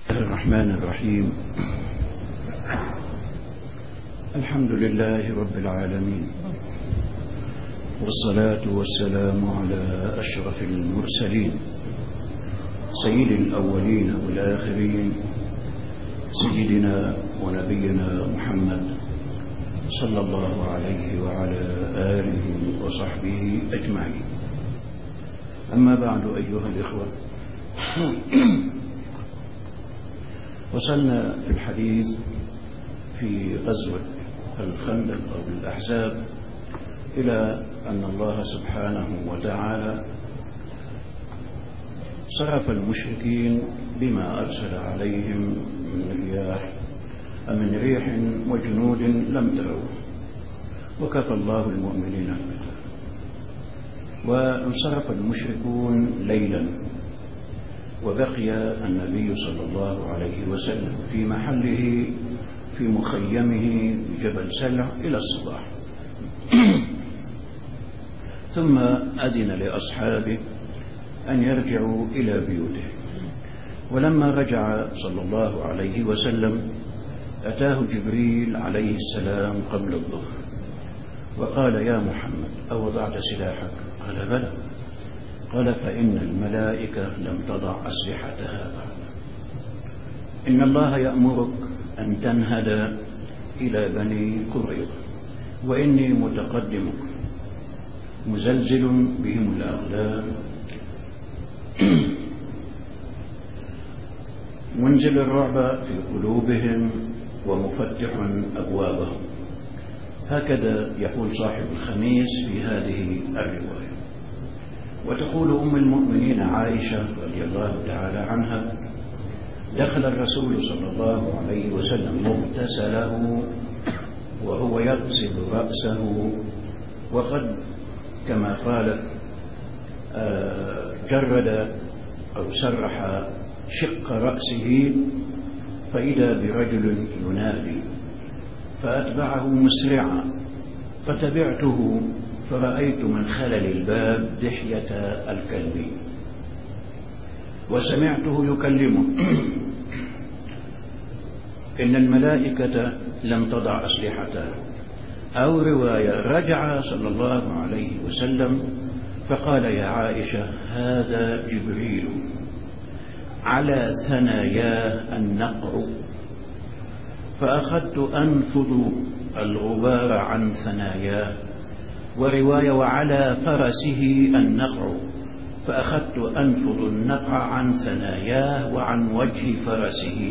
الرحمن الرحيم. الحمد لله رب العالمين، والصلاة والسلام على أشرف المرسلين سيد الأولين والآخرين، سيدنا ونبينا محمد صلى الله عليه وعلى آله وصحبه أجمعين. أما بعد أيها الإخوة، وصلنا في الحديث في غزوة الخندق أو الأحزاب إلى أن الله سبحانه وتعالى صرف المشركين بما أرسل عليهم من ريح وجنود لم تروه، وكفى الله المؤمنين القتال. وانصرف المشركون ليلا، وبقي النبي صلى الله عليه وسلم في محله في مخيمه بجبل سلع إلى الصباح. ثم أذن لأصحابه أن يرجعوا إلى بيوتهم. ولما رجع صلى الله عليه وسلم أتاه جبريل عليه السلام قبل الظهر وقال: يا محمد، أوضعت سلاحك؟ قال: بلى. قال: فإن الملائكة لم تضع أسلحتها بعد. إن الله يأمرك أن تنهد إلى بني قريظة، وإني متقدمك مزلزل بهم الأقدام، منزل الرعب في قلوبهم ومفتح أبوابهم. هكذا يقول صاحب الخميس في هذه الرواية. وتقول أم المؤمنين عائشة رضي الله تعالى عنها: دخل الرسول صلى الله عليه وسلم مغتسله وهو يغسل رأسه، وقد كما قالت جرد أو سرح شق رأسه، فإذا برجل ينادي فأتبعه مسرعا، فتبعته فرأيت من خلل الباب دحية الكلب، وسمعته يكلمه: إن الملائكة لم تضع أسلحتها. أو رواية: رجع صلى الله عليه وسلم فقال: يا عائشة، هذا جبريل على ثناياه النقع، فأخذت أنفض الغبار عن ثناياه. ورواية: وعلى فرسه النقع، فأخذت أنفض النقع عن ثناياه وعن وجه فرسه.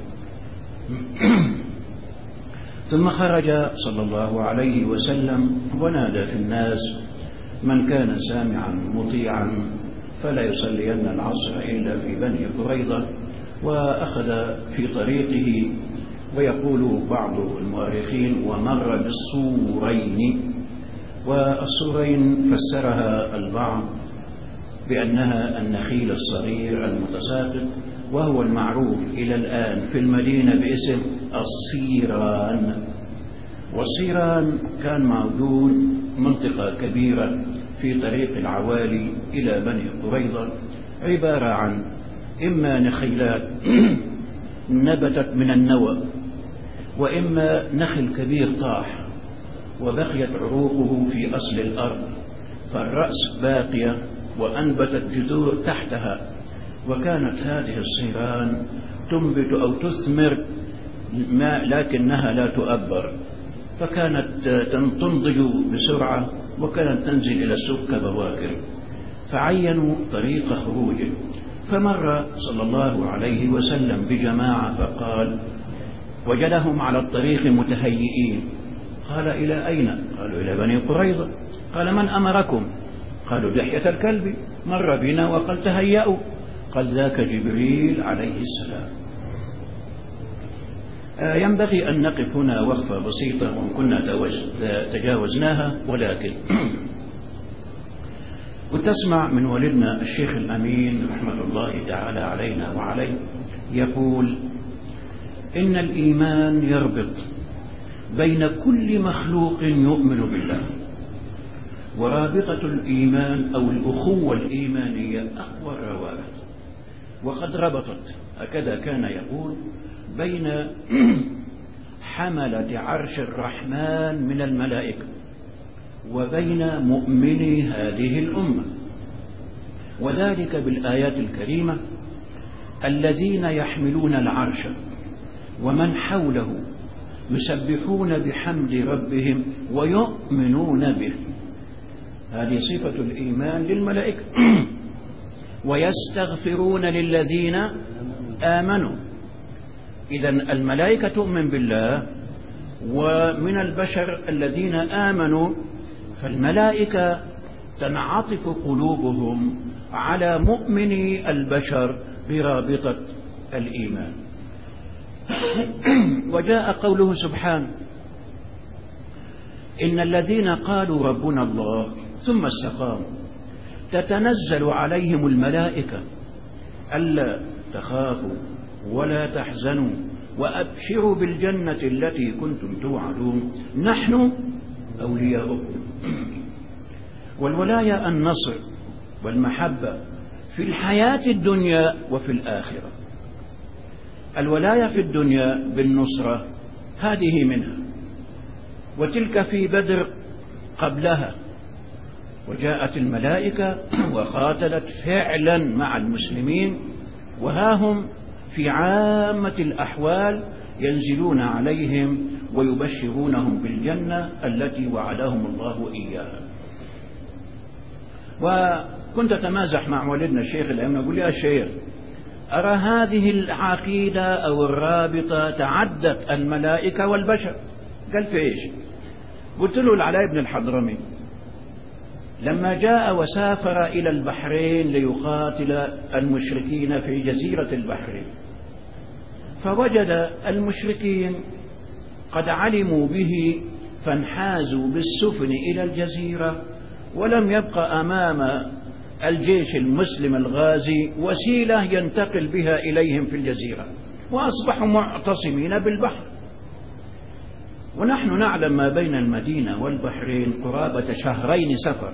ثم خرج صلى الله عليه وسلم ونادى في الناس: من كان سامعا مطيعا فلا يصلين العصر إلا في بني قريظة. وأخذ في طريقه، ويقول بعض المؤرخين: ومر بالصورين. والصورين فسرها البعض بأنها النخيل الصغير المتساقط، وهو المعروف إلى الآن في المدينة باسم الصيران. والصيران كان موجود منطقة كبيرة في طريق العوالي إلى بني قريظة، عبارة عن إما نخيلات نبتت من النوى، وإما نخل كبير طاح وبقيت عروقه في أصل الأرض، فالرأس باقية وأنبتت جذور تحتها. وكانت هذه الصيران تنبت أو تثمر لكنها لا تؤبر، فكانت تنضج بسرعة، وكانت تنزل إلى السوق كبواكر. فعينوا طريق خروجه، فمر صلى الله عليه وسلم بجماعة فقال: وجدهم على الطريق متهيئين. قال: إلى أين؟ قالوا: إلى بني قريظة. قال: من أمركم؟ قالوا: دحية الكلب مر بنا وقال تهيأوا. قال: ذاك جبريل عليه السلام. ينبغي أن نقف هنا وقفة بسيطة، وإن كنا تجاوزناها، ولكن وتسمع من والدنا الشيخ الأمين رحمة الله تعالى علينا وعليه يقول: إن الإيمان يربط بين كل مخلوق يؤمن بالله، ورابطة الإيمان أو الأخوة الإيمانية أقوى الروابط. وقد ربطت، هكذا كان يقول، بين حملة عرش الرحمن من الملائكة وبين مؤمني هذه الأمة، وذلك بالآيات الكريمة: الذين يحملون العرش ومن حوله يسبحون بحمد ربهم ويؤمنون به. هذه صفة الإيمان للملائكة. ويستغفرون للذين آمنوا. إذن الملائكة تؤمن بالله، ومن البشر الذين آمنوا، فالملائكة تنعطف قلوبهم على مؤمني البشر برابطة الإيمان. وجاء قوله سبحانه: إن الذين قالوا ربنا الله ثم استقاموا تتنزل عليهم الملائكة ألا تخافوا ولا تحزنوا وأبشروا بالجنة التي كنتم توعدون نحن أولياؤكم. والولاية النصر والمحبة في الحياة الدنيا وفي الآخرة. الولاية في الدنيا بالنصرة هذه منها، وتلك في بدر قبلها، وجاءت الملائكة وقاتلت فعلا مع المسلمين، وها هم في عامة الأحوال ينزلون عليهم ويبشرونهم بالجنة التي وعدهم الله إياها. وكنت أتمازح مع والدنا الشيخ الأمين، أقول: يا شيخ، أرى هذه العقيدة أو الرابطة تعدت الملائكة والبشر. قال: في إيش؟ قلت له: العلاء بن الحضرمي لما جاء وسافر إلى البحرين ليقاتل المشركين في جزيرة البحرين، فوجد المشركين قد علموا به فانحازوا بالسفن إلى الجزيرة، ولم يبقى أمام الجيش المسلم الغازي وسيلة ينتقل بها إليهم في الجزيرة، وأصبحوا معتصمين بالبحر. ونحن نعلم ما بين المدينة والبحرين قرابة 2 شهر سفر.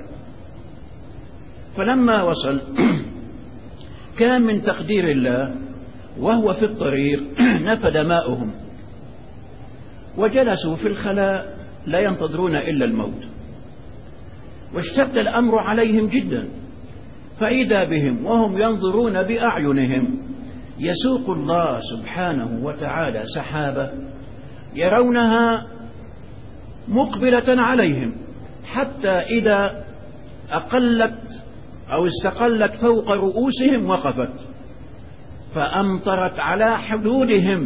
فلما وصل كان من تقدير الله وهو في الطريق نفد ماؤهم، وجلسوا في الخلاء لا ينتظرون إلا الموت، واشتد الأمر عليهم جدا، فإذا بهم وهم ينظرون بأعينهم يسوق الله سبحانه وتعالى سحابة يرونها مقبلة عليهم، حتى إذا أقلت أو استقلت فوق رؤوسهم وقفت، فأمطرت على حدودهم،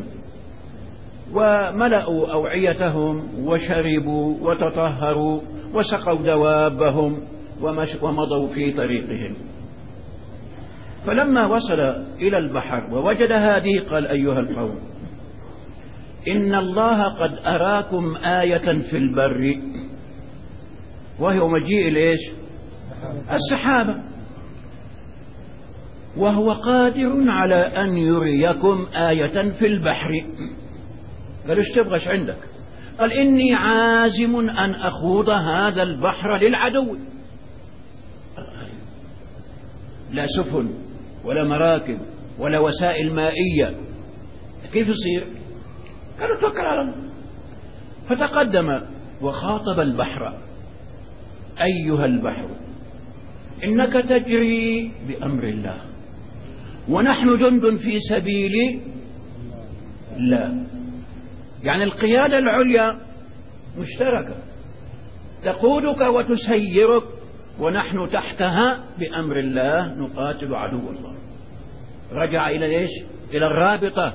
وملأوا أوعيتهم وشربوا وتطهروا وسقوا دوابهم ومضوا في طريقهم. فلما وصل إلى البحر ووجد هذه قال: أيها القوم، إن الله قد أراكم آية في البر، وهو مجيء ليش؟ السحابة، وهو قادر على أن يريكم آية في البحر. قال: ايش تبغش عندك؟ قال: إني عازم أن أخوض هذا البحر للعدو، لا سفن ولا مراكب ولا وسائل مائية، كيف يصير؟ قالوا: توكل على الله. فتقدم وخاطب البحر: أيها البحر، إنك تجري بأمر الله، ونحن جند في سبيل الله. يعني القيادة العليا مشتركة، تقودك وتسيرك، ونحن تحتها بأمر الله نقاتل عدو الله. رجع إلى ليش؟ إلى الرابطة.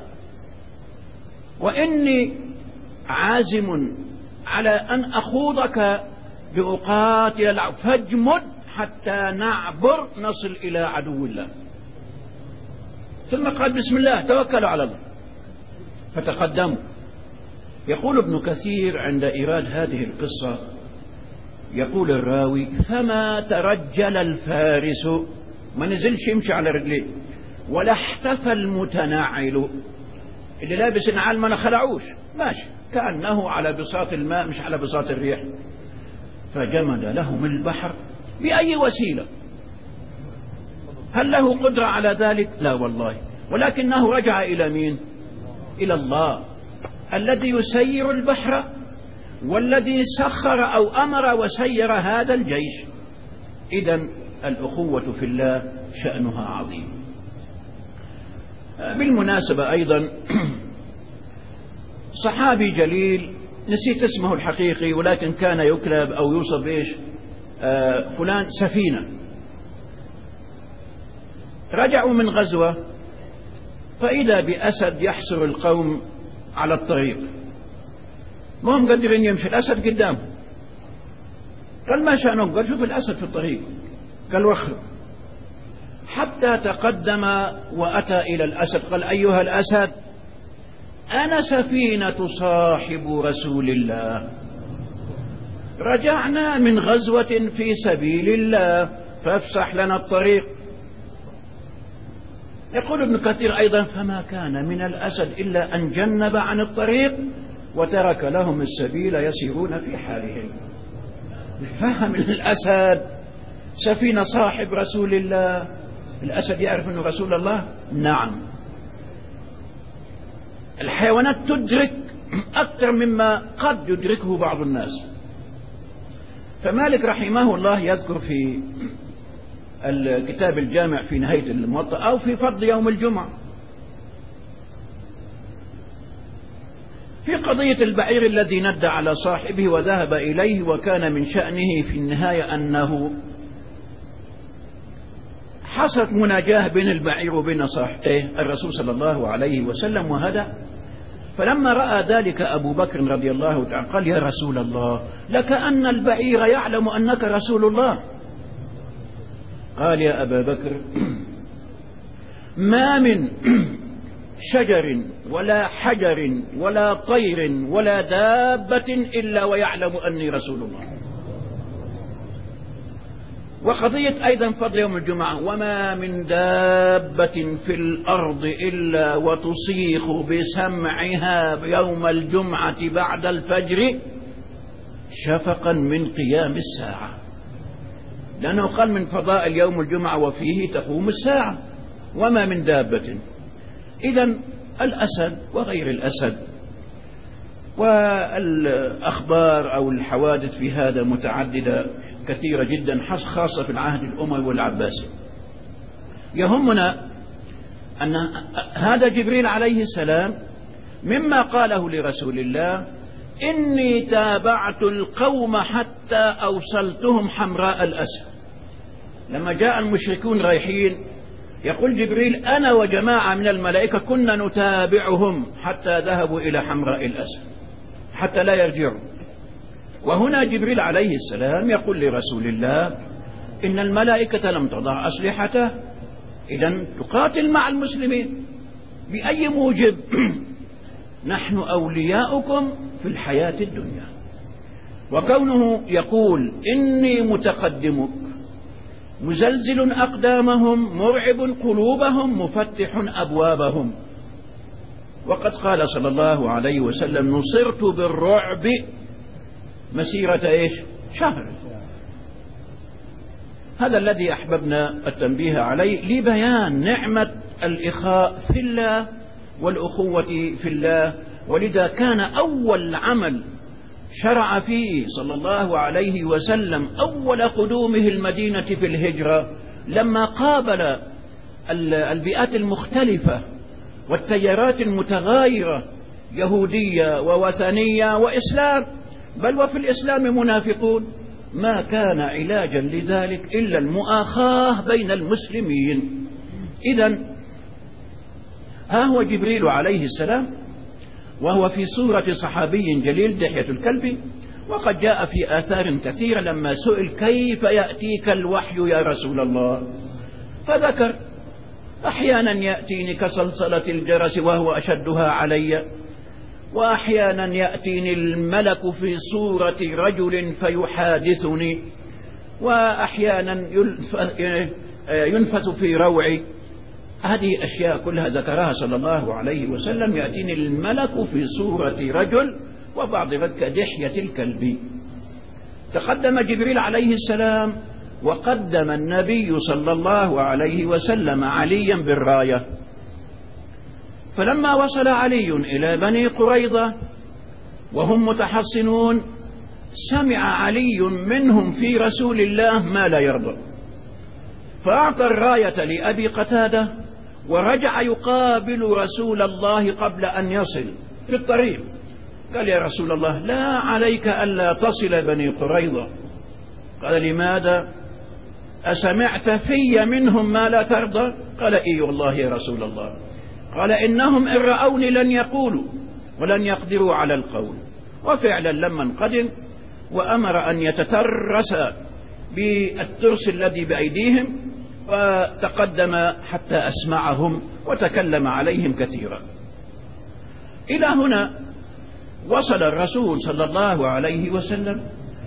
وإني عازم على أن أخوضك لأقاتل العدو، فاجمد حتى نعبر نصل إلى عدو الله. ثم قال: بسم الله، توكلوا على الله. فتقدموا. يقول ابن كثير عند إيراد هذه القصة، يقول الراوي: فما ترجل الفارس، ما نزلش يمشي على رجليه، ولا احتفى المتنعل، اللي لابس النعال ما خلعوش، ماشي كأنه على بساط الماء مش على بساط الريح. فجمد لهم البحر بأي وسيلة، هل له قدرة على ذلك؟ لا والله، ولكنه رجع إلى مين؟ إلى الله الذي يسير البحر، والذي سخر أو أمر وسير هذا الجيش. إذن الأخوة في الله شأنها عظيم. بالمناسبة أيضا صحابي جليل نسيت اسمه الحقيقي، ولكن كان يكلب أو يوصف إيش فلان سفينة. رجعوا من غزوة فإذا بأسد يحصر القوم على الطريق، ما هم قادرين يمشي، الأسد قدام. قال ما شأنهم؟ قال شوف الأسد في الطريق. قال وخر، حتى تقدم وأتى إلى الأسد. قال أيها الأسد، أنا سفينة صاحب رسول الله، رجعنا من غزوة في سبيل الله فافسح لنا الطريق. يقول ابن كثير أيضا فما كان من الأسد إلا أن جنب عن الطريق وترك لهم السبيل يسيرون في حالهم. فهم الأسد سفينة صاحب رسول الله. الأسد يعرف أنه رسول الله؟ نعم. الحيوانات تدرك أكثر مما قد يدركه بعض الناس. فمالك رحمه الله يذكر في الكتاب الجامع في نهاية الموطأ أو في فضل يوم الجمعة في قضية البعير الذي ندى على صاحبه وذهب إليه، وكان من شأنه في النهاية أنه حصلت مناجاة بين البعير وبين صاحبه الرسول صلى الله عليه وسلم وهدى. فلما رأى ذلك أبو بكر رضي الله تعالى قال يا رسول الله، لكأن البعير يعلم أنك رسول الله. قال يا أبا بكر ما من شجر ولا حجر ولا طير ولا دابة إلا ويعلم أني رسول الله. وقضية أيضا فضل يوم الجمعة وما من دابة في الأرض إلا وتصيخ بسمعها يوم الجمعة بعد الفجر شفقا من قيام الساعة، لأنه قال من فضائل يوم الجمعة وفيه تقوم الساعة. وما من دابة. إذن الأسد وغير الأسد والأخبار أو الحوادث في هذا متعددة كثيرة جدا، خاصة في العهد الأموي والعباسي. يهمنا أن هذا جبريل عليه السلام مما قاله لرسول الله إني تابعت القوم حتى أوصلتهم حمراء الأسد. لما جاء المشركون رايحين يقول جبريل أنا وجماعة من الملائكة كنا نتابعهم حتى ذهبوا إلى حمراء الأسد حتى لا يرجعوا. وهنا جبريل عليه السلام يقول لرسول الله إن الملائكة لم تضع أسلحته، إذن تقاتل مع المسلمين بأي موجب؟ نحن أولياؤكم في الحياة الدنيا. وكونه يقول إني متقدمك مزلزل أقدامهم مرعب قلوبهم مفتح أبوابهم. وقد قال صلى الله عليه وسلم نصرت بالرعب مسيرة إيش؟ شهر. هذا الذي أحببنا التنبيه عليه لبيان نعمة الإخاء في الله والأخوة في الله. ولذا كان أول عمل شرع فيه صلى الله عليه وسلم أول قدومه المدينة في الهجرة لما قابل البيئات المختلفة والتيارات المتغايرة يهودية ووثنية وإسلام، بل وفي الإسلام منافقون، ما كان علاجا لذلك إلا المؤاخاة بين المسلمين. إذن ها هو جبريل عليه السلام وهو في صورة صحابي جليل دحية الكلبي. وقد جاء في آثار كثيرة لما سئل كيف يأتيك الوحي يا رسول الله فذكر أحيانا يأتيني كصلصلة الجرس وهو أشدها علي، وأحيانا يأتيني الملك في صورة رجل فيحادثني، وأحيانا ينفث في روعي. هذه أشياء كلها ذكرها صلى الله عليه وسلم. يأتيني الملك في صورة رجل وبعض كدحية الكلب. تقدم جبريل عليه السلام وقدم النبي صلى الله عليه وسلم عليا بالراية. فلما وصل علي إلى بني قريظة وهم متحصنون سمع علي منهم في رسول الله ما لا يرضى، فأعطى الراية لأبي قتادة ورجع يقابل رسول الله قبل أن يصل في الطريق. قال: يا رسول الله، لا عليك ألا تصل بني قريظة. قال: لماذا؟ أسمعت في منهم ما لا ترضى؟ قال: إي والله يا رسول الله. قال: إنهم إن رأوني لن يقولوا ولن يقدروا على القول. وفعلا لما انقدم وأمر أن يتترس بالترس الذي بأيديهم وتقدم حتى أسمعهم وتكلم عليهم كثيرا. إلى هنا وصل الرسول صلى الله عليه وسلم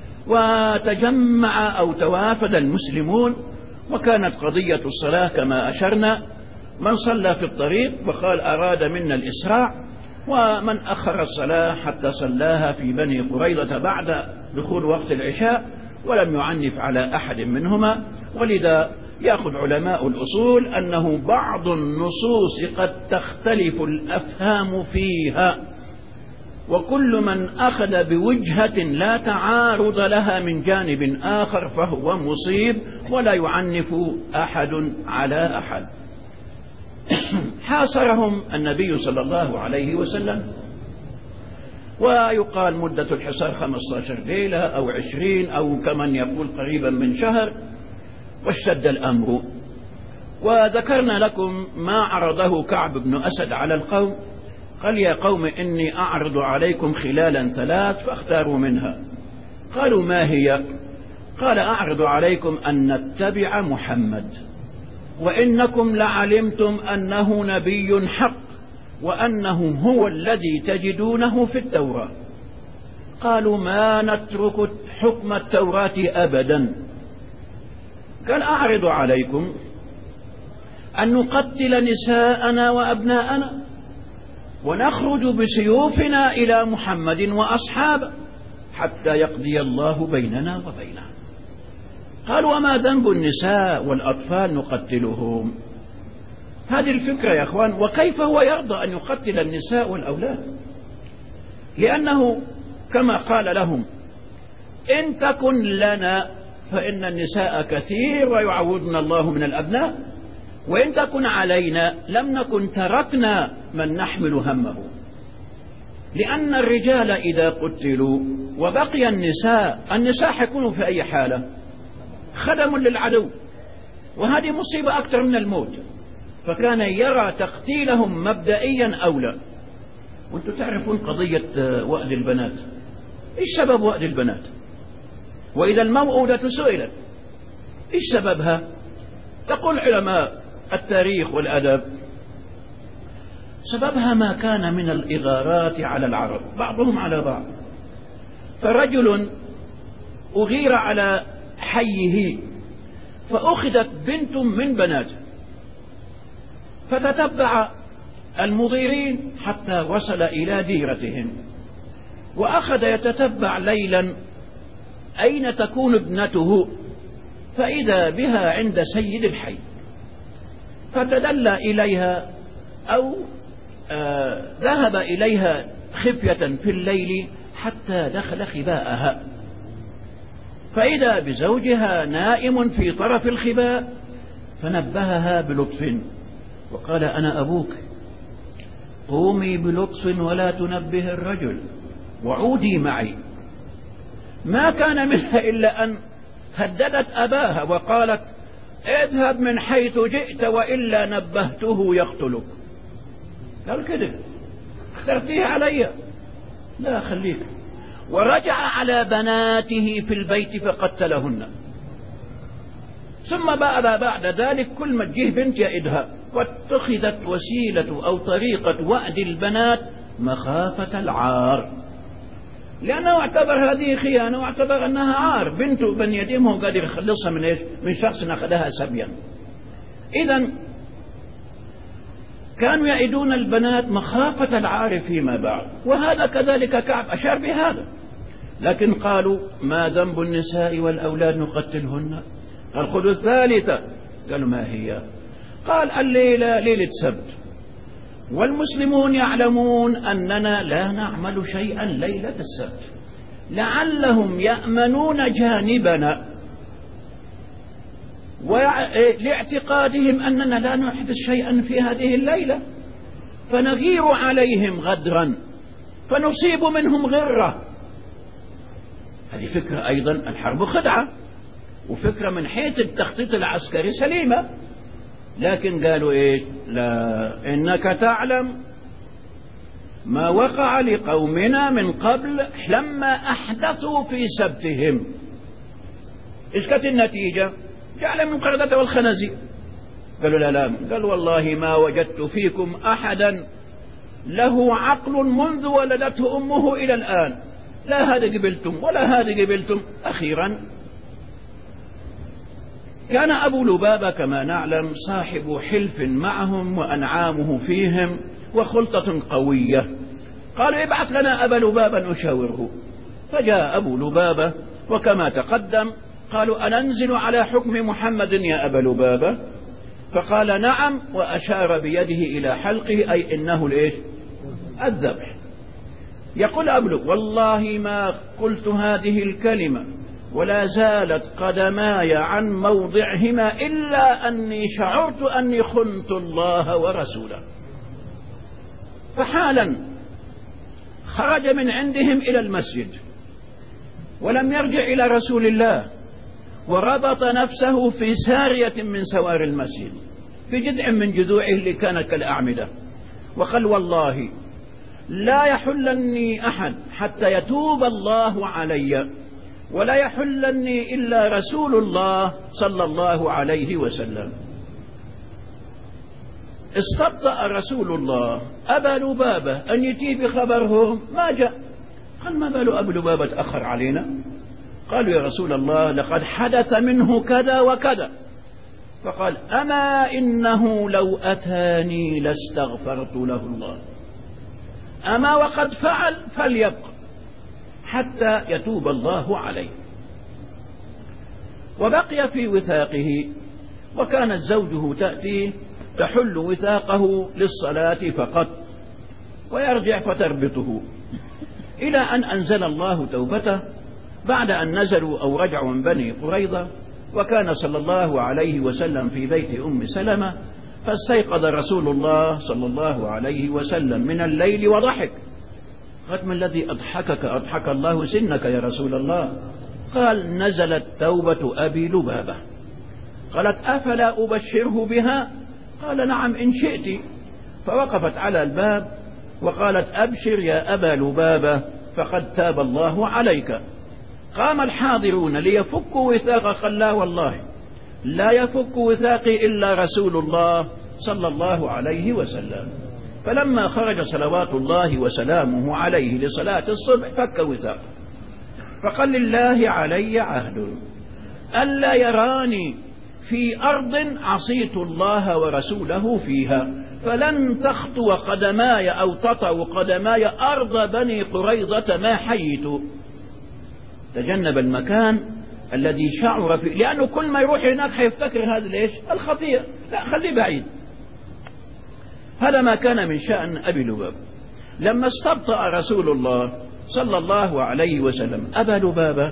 وتجمع أو توافد المسلمون، وكانت قضية الصلاة كما أشرنا، من صلى في الطريق وقال أراد منا الإسراع، ومن أخر الصلاة حتى صلاها في بني قريظة بعد دخول وقت العشاء ولم يعنف على أحد منهما. ولذا يأخذ علماء الأصول أنه بعض النصوص قد تختلف الأفهام فيها، وكل من أخذ بوجهة لا تعارض لها من جانب آخر فهو مصيب ولا يعنف أحد على أحد. حاصرهم النبي صلى الله عليه وسلم، ويقال مدة الحصار 15 ليلة أو 20 أو كمن يقول قريبا من شهر، واشتد الأمر. وذكرنا لكم ما عرضه كعب بن أسد على القوم. قال: يا قوم إني أعرض عليكم خلالا 3 فاختاروا منها. قالوا: ما هي؟ قال: أعرض عليكم أن نتبع محمد، وإنكم لعلمتم أنه نبي حق وأنه هو الذي تجدونه في التوراة. قالوا: ما نترك حكم التوراة أبدا. قال: أعرض عليكم أن نقتل نساءنا وأبناءنا ونخرج بسيوفنا إلى محمد وأصحابه حتى يقضي الله بيننا وبينه. قالوا: وما ذنب النساء والأطفال نقتلهم؟ هذه الفكرة يا أخوان. وكيف هو يرضى أن يقتل النساء والأولاد؟ لأنه كما قال لهم: إن تكن لنا فإن النساء كثير ويعوضنا الله من الأبناء، وإن تكن علينا لم نكن تركنا من نحمل همه. لأن الرجال إذا قتلوا وبقي النساء حيكونوا في أي حالة؟ خدم للعدو، وهذه مصيبة أكثر من الموت. فكان يرى تقتيلهم مبدئيا أولى. وانتم تعرفون قضية وأد البنات. إيش سبب وأد البنات؟ وإذا الموءودة سئلت إيش سببها؟ تقول علماء التاريخ والأدب: سببها ما كان من الإغارات على العرب بعضهم على بعض. فرجل أغير على حيه فأخذت بنت من بناته، فتتبع المضيرين حتى وصل إلى ديرتهم، وأخذ يتتبع ليلا أين تكون ابنته، فإذا بها عند سيد الحي، فتدلى إليها أو ذهب إليها خفية في الليل حتى دخل خباءها، فإذا بزوجها نائم في طرف الخباء، فنبهها بلطف وقال: أنا أبوك، قومي بلطف ولا تنبه الرجل وعودي معي. ما كان منها إلا أن هددت أباها وقالت: اذهب من حيث جئت وإلا نبهته يقتلك. قال: كده اخترتيه علي؟ لا، خليك. ورجع على بناته في البيت فقتلهن. ثم بعد ذلك كل ما تجيه بنت يئدها، واتخذت وسيلة أو طريقة وأد البنات مخافة العار، لأنه اعتبر هذه خيانة واعتبر أنها عار. بنته بن يتيم هو قادر يخلصها من إيش؟ من شخص أخذها سبيا. إذن كانوا يعيدون البنات مخافة العار فيما بعد، وهذا كذلك كعب أشار بهذا. لكن قالوا: ما ذنب النساء والأولاد نقتلهن؟ قال خذوا الثالثة. قالوا ما هي؟ قال الليلة ليلة سبت، والمسلمون يعلمون أننا لا نعمل شيئا ليلة السبت، لعلهم يأمنون جانبنا ولاعتقادهم أننا لا نحدث شيئا في هذه الليلة، فنغير عليهم غدرا فنصيب منهم غرة. هذه فكرة أيضا، الحرب خدعة، وفكرة من حيث التخطيط العسكري سليمة. لكن قالوا إيه؟ لا، إنك تعلم ما وقع لقومنا من قبل لما أحدثوا في سبتهم. إيش كانت النتيجة؟ جعل من القردة والخنازير. قالوا لا، قالوا والله ما وجدت فيكم أحدا له عقل منذ ولدته أمه إلى الآن، لا هذا قبلتم ولا هذا قبلتم. أخيرا كان أبو لبابة كما نعلم صاحب حلف معهم وأنعامه فيهم وخلطة قوية. قالوا ابعث لنا أبا لبابة نشاوره. فجاء أبو لبابة، وكما تقدم قالوا أننزل على حكم محمد يا أبا لبابة؟ فقال نعم، وأشار بيده إلى حلقه، أي إنه الإيش؟ الذبح. يقول أبو والله ما قلت هذه الكلمة ولا زالت قدماي عن موضعهما إلا أني شعرت أني خنت الله ورسوله. فحالا خرج من عندهم إلى المسجد ولم يرجع إلى رسول الله، وربط نفسه في سارية من سوار المسجد، في جذع من جذوعه اللي كانت كالأعمدة، وقال والله لا يحلني أحد حتى يتوب الله علي، ولا يحلني إلا رسول الله صلى الله عليه وسلم. استبطأ رسول الله أبا لبابة أن يتيه بخبرهم، ما جاء. قال ما بال أبو لبابة تأخر علينا؟ قالوا يا رسول الله لقد حدث منه كذا وكذا. فقال أما إنه لو أتاني لاستغفرت له الله، أما وقد فعل فليبقى حتى يتوب الله عليه. وبقي في وثاقه، وكانت زوجه تأتي تحل وثاقه للصلاة فقط ويرجع فتربطه، إلى أن أنزل الله توبته بعد أن نزلوا أو رجعوا من بني قريظة. وكان صلى الله عليه وسلم في بيت أم سلمة، فاستيقظ رسول الله صلى الله عليه وسلم من الليل وضحك. قالت ما الذي أضحكك؟ أضحك الله سنك يا رسول الله. قال نزلت توبة أبي لبابة. قالت أفلا أبشره بها؟ قال نعم إن شئت. فوقفت على الباب وقالت أبشر يا أبا لبابة فقد تاب الله عليك. قام الحاضرون ليفكوا وثاق، قال لا والله لا يفك وثاقي إلا رسول الله صلى الله عليه وسلم. فلما خرج صلوات الله وسلامه عليه لصلاة الصبح فك وثاقه، فقال لله علي عهد ألا يراني في أرض عصيت الله ورسوله فيها، فلن تخطو قدماي أو تطأ قدماي أرض بني قريظة ما حييت. تجنب المكان الذي شعر فيه، لأنه كل ما يروح هناك حيفتكر هذا ليش؟ الخطيئة، لا خليه بعيد. هذا ما كان من شأن أبي لبابة. لما استبطأ رسول الله صلى الله عليه وسلم أبا لبابة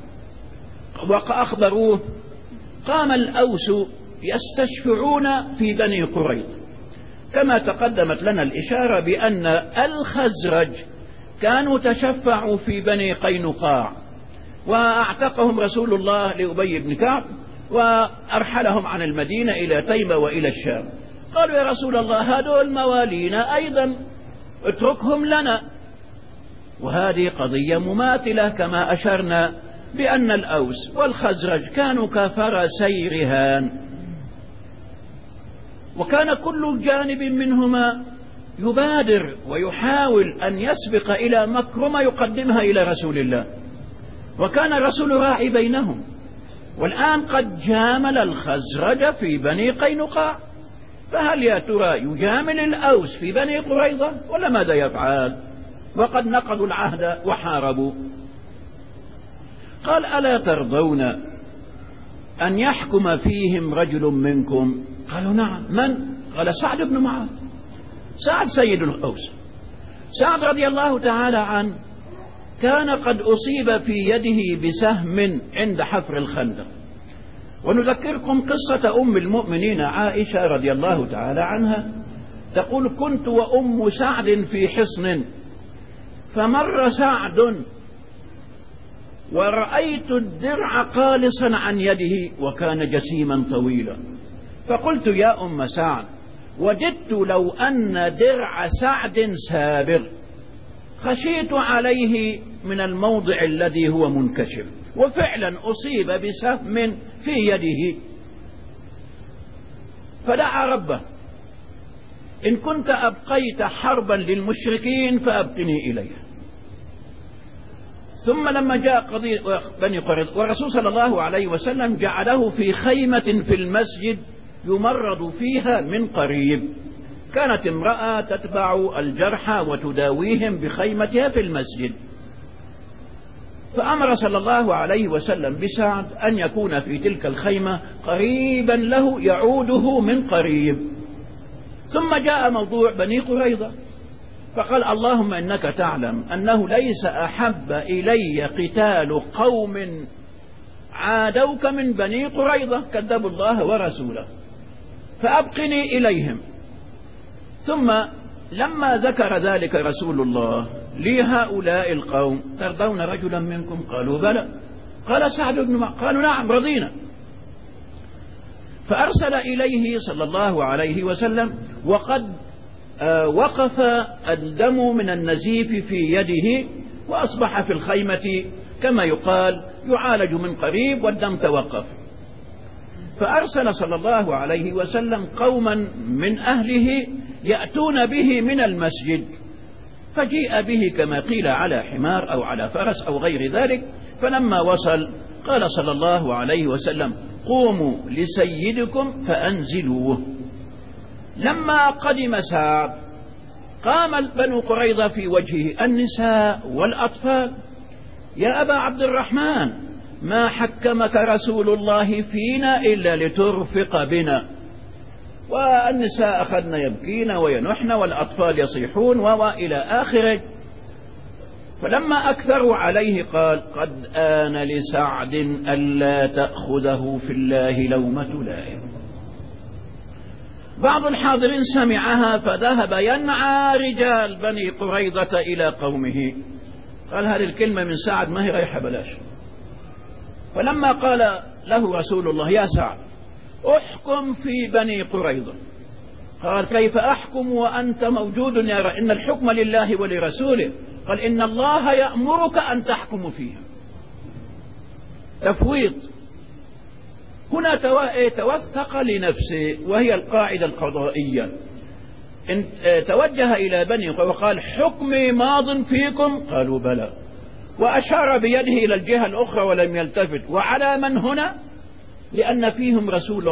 وأخبروه، قام الأوس يستشفعون في بني قريظة، كما تقدمت لنا الإشارة بأن الخزرج كانوا تشفعوا في بني قينقاع، وأعتقهم رسول الله لأبي بن كعب وأرحلهم عن المدينة إلى تيمة وإلى الشام. قالوا يا رسول الله هذول موالينا أيضا اتركهم لنا. وهذه قضية مماثلة كما أشرنا بأن الأوس والخزرج كانوا كفرسي رهان، وكان كل جانب منهما يبادر ويحاول أن يسبق إلى مكرمة يقدمها إلى رسول الله، وكان الرسول راعي بينهم. والآن قد جامل الخزرج في بني قينقاع، فهل يا ترى يجامل الأوس في بني قريظة ولا ماذا يفعل؟ وقد نقضوا العهد وحاربوا. قال ألا ترضون أن يحكم فيهم رجل منكم؟ قالوا نعم. من؟ قال سعد بن معاذ. سعد سيد الأوس. سعد رضي الله تعالى عنه كان قد أصيب في يده بسهم عند حفر الخندق. ونذكركم قصة أم المؤمنين عائشة رضي الله تعالى عنها، تقول كنت وأم سعد في حصن، فمر سعد ورأيت الدرع قالصا عن يده وكان جسيما طويلا، فقلت يا أم سعد وجدت لو أن درع سعد سابغ، خشيت عليه من الموضع الذي هو منكشف، وفعلا أصيب بسهم في يده. فدعا ربه إن كنت أبقيت حربا للمشركين فأبقني إليها. ثم لما جاء قضية بني قريظة والرسول صلى الله عليه وسلم جعله في خيمة في المسجد يمرض فيها من قريب، كانت امرأة تتبع الجرحى وتداويهم بخيمتها في المسجد، فأمر صلى الله عليه وسلم بسعد أن يكون في تلك الخيمة قريبا له يعوده من قريب. ثم جاء موضوع بني قريظة، فقال اللهم إنك تعلم أنه ليس أحب إلي قتال قوم عادوك من بني قريظة كذبوا الله ورسوله، فأبقني إليهم. ثم لما ذكر ذلك رسول الله لهؤلاء القوم ترضون رجلا منكم؟ قالوا بلى. قال سعد بن معاذ قالوا نعم رضينا. فأرسل إليه صلى الله عليه وسلم وقد وقف الدم من النزيف في يده، وأصبح في الخيمة كما يقال يعالج من قريب والدم توقف. فأرسل صلى الله عليه وسلم قوما من أهله يأتون به من المسجد، فجيء به كما قيل على حمار أو على فرس أو غير ذلك. فلما وصل قال صلى الله عليه وسلم قوموا لسيدكم فأنزلوه. لما قدم سعد قام بنو قريظة في وجهه النساء والأطفال: يا أبا عبد الرحمن ما حكمك رسول الله فينا إلا لترفق بنا. والنساء أخذن يبكين وينحن والأطفال يصيحون وإلى آخره. فلما أكثروا عليه قال قد آن لسعد ألا تأخذه في الله لومة لائم. بعض الحاضرين سمعها فذهب ينعى رجال بني قريظة إلى قومه، قال هذه الكلمة من سعد ما هي رايحة بلاش. فلما قال له رسول الله يا سعد احكم في بني قريظة، قال كيف أحكم وأنت موجود يا إن الحكم لله ولرسوله؟ قال إن الله يأمرك أن تحكم فيها. تفويض. هنا توثق لنفسه، وهي القاعدة القضائية. إن توجه إلى بني وقال حكمي ماض فيكم؟ قالوا بلى، وأشار بيده إلى الجهة الأخرى ولم يلتفت. وعلى من هنا؟ لأن فيهم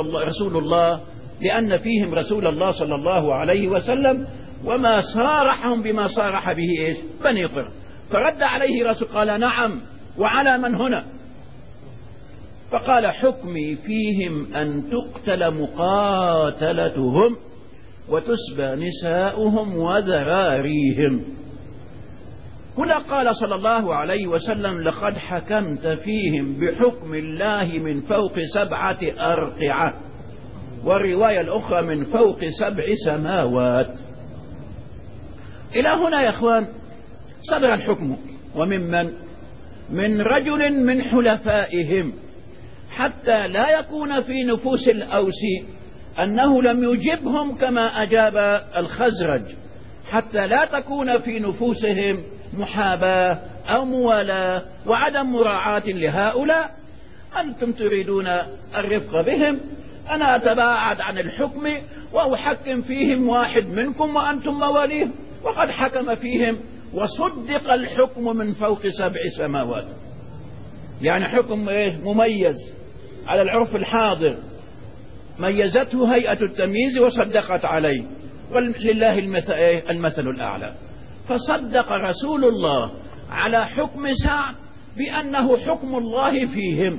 رسول الله صلى الله عليه وسلم، وما صارحهم بما صارح به إيش؟ بني قريظة. فرد عليه رسول قال نعم، وعلى من هنا؟ فقال حكمي فيهم أن تقتل مقاتلتهم وتسبى نساؤهم وذراريهم. هنا قال صلى الله عليه وسلم لقد حكمت فيهم بحكم الله من فوق 7 أرقعة، والرواية الأخرى من فوق 7 سماوات. إلى هنا يا أخوان صدر الحكم، وممن؟ من رجل من حلفائهم، حتى لا يكون في نفوس الأوس أنه لم يجبهم كما أجاب الخزرج، حتى لا تكون في نفوسهم محاباة أو موالاة وعدم مراعاة لهؤلاء. أنتم تريدون الرفق بهم، أنا أتباعد عن الحكم وأحكم فيهم واحد منكم وأنتم مواليهم. وقد حكم فيهم وصدق الحكم من فوق 7 سماوات. يعني حكم مميز على العرف الحاضر، ميزته هيئة التمييز وصدقت عليه، ولله المثل الأعلى. فصدق رسول الله على حكم سعد بأنه حكم الله فيهم،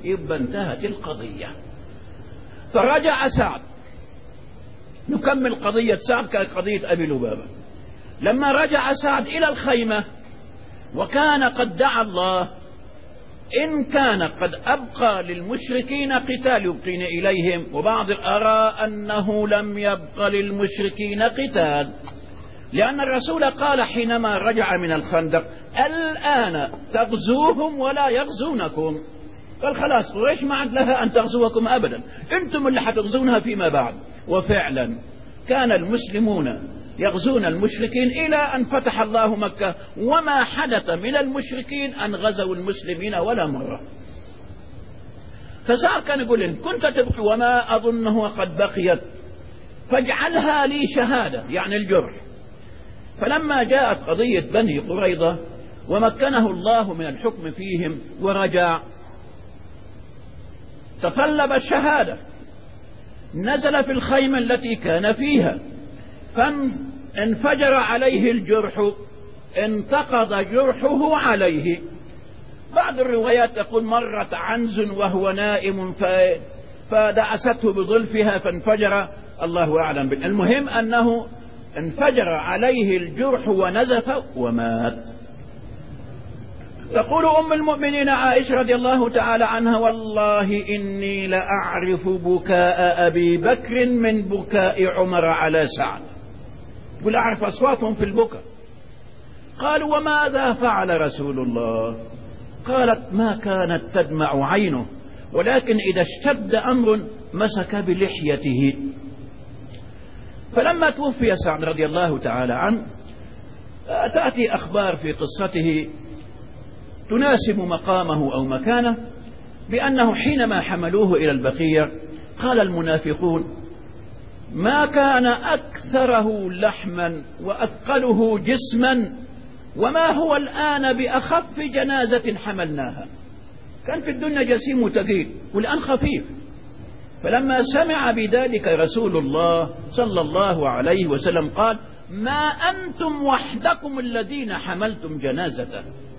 يبقى انتهت القضية. فرجع سعد، نكمل قضية سعد كقضية أبي لبابة. لما رجع سعد إلى الخيمة وكان قد دعا الله إن كان قد أبقى للمشركين قتال يبقين إليهم، وبعض الآراء أنه لم يبقى للمشركين قتال، لأن الرسول قال حينما رجع من الخندق الآن تغزوهم ولا يغزونكم. قال خلاص قريش ما عاد لها أن تغزوكم أبدا، أنتم اللي حتغزونها فيما بعد. وفعلا كان المسلمون يغزون المشركين إلى أن فتح الله مكة، وما حدث من المشركين أن غزوا المسلمين ولا مرة. فسعد كان يقول إن كنت تبقي وما أظنه قد بقيت فاجعلها لي شهادة، يعني الجرح. فلما جاءت قضية بني قريظة ومكنه الله من الحكم فيهم ورجع تطلب الشهادة، نزل في الخيمة التي كان فيها فانفجر عليه الجرح، انتقض جرحه عليه. بعض الروايات تقول مرت عنز وهو نائم فدعسته بظلفها فانفجر، الله أعلم. المهم أنه انفجر عليه الجرح ونزف ومات. تقول أم المؤمنين عائشة رضي الله تعالى عنها والله إني لأعرف بكاء أبي بكر من بكاء عمر على سعد، قل أعرف أصواتهم في البكاء. قالوا وماذا فعل رسول الله؟ قالت ما كانت تدمع عينه، ولكن إذا اشتد أمر مسك بلحيته. فلما توفي سعد رضي الله تعالى عنه تأتي أخبار في قصته تناسب مقامه أو مكانه، بأنه حينما حملوه إلى البقيع قال المنافقون ما كان أكثره لحما وأثقله جسما وما هو الآن بأخف جنازة حملناها. كان في الدنيا جسيم وثقيل والآن خفيف. فلما سمع بذلك رسول الله صلى الله عليه وسلم قال ما أنتم وحدكم الذين حملتم جنازته.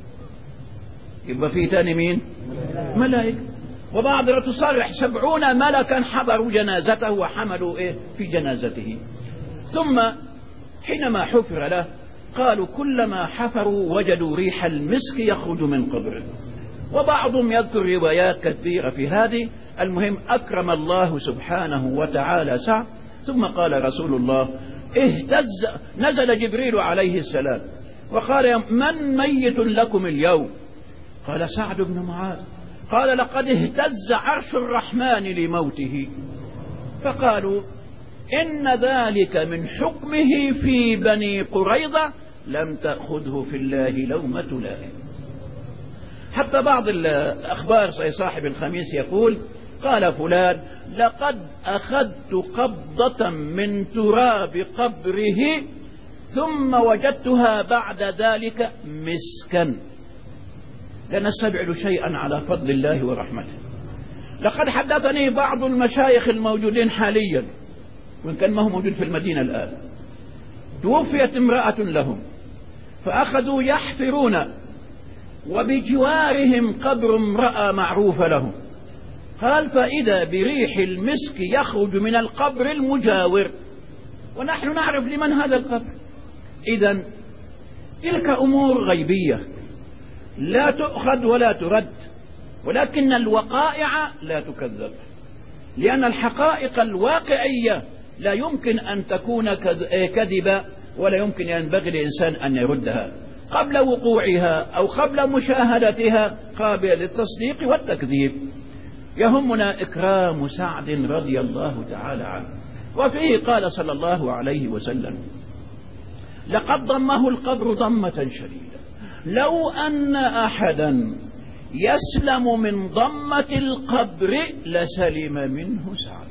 يبقى في تاني مين؟ ملائكة. وبعض تصرح 70 ملكا حضروا جنازته وحملوا في جنازته. ثم حينما حفر له قالوا كلما حفروا وجدوا ريح المسك يخرج من قبره. وبعضهم يذكر روايات كثيرة في هذه. المهم أكرم الله سبحانه وتعالى سعد. ثم قال رسول الله نزل جبريل عليه السلام وقال من ميت لكم اليوم؟ قال سعد بن معاذ. قال لقد اهتز عرش الرحمن لموته. فقالوا إن ذلك من حكمه في بني قريظة لم تأخذه في الله لومة لائم. حتى بعض الأخبار صاحب الخميس يقول قال فلان لقد أخذت قبضة من تراب قبره ثم وجدتها بعد ذلك مسكا. لا نستبعد شيئا على فضل الله ورحمته. لقد حدثني بعض المشايخ الموجودين حاليا وإن كان ما هو موجود في المدينة الآن، توفيت امرأة لهم فأخذوا يحفرون وبجوارهم قبر امرأة معروفة لهم. قال فإذا بريح المسك يخرج من القبر المجاور ونحن نعرف لمن هذا القبر. إذن تلك أمور غيبية لا تؤخذ ولا ترد، ولكن الوقائع لا تكذب، لأن الحقائق الواقعية لا يمكن أن تكون كذبة ولا يمكن ينبغي للإنسان أن يردها قبل وقوعها أو قبل مشاهدتها قابلة للتصديق والتكذيب. يهمنا إكرام سعد رضي الله تعالى عنه. وفيه قال صلى الله عليه وسلم لقد ضمه القبر ضمة شديدة لو أن أحدا يسلم من ضمة القبر لسلم منه سعد.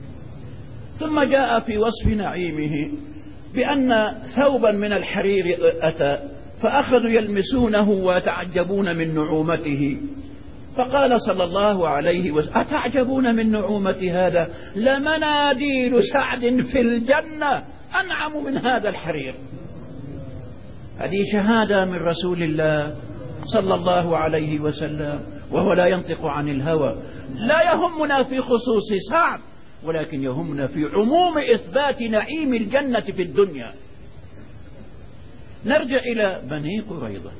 ثم جاء في وصف نعيمه بأن ثوبا من الحرير أتى فأخذوا يلمسونه ويتعجبون من نعومته. فقال صلى الله عليه وسلم أتعجبون من نعومة هذا؟ لمناديل سعد في الجنة أنعم من هذا الحرير. هذه شهادة من رسول الله صلى الله عليه وسلم، وهو لا ينطق عن الهوى. لا يهمنا في خصوص سعد، ولكن يهمنا في عموم إثبات نعيم الجنة في الدنيا. نرجع إلى بني قريظة.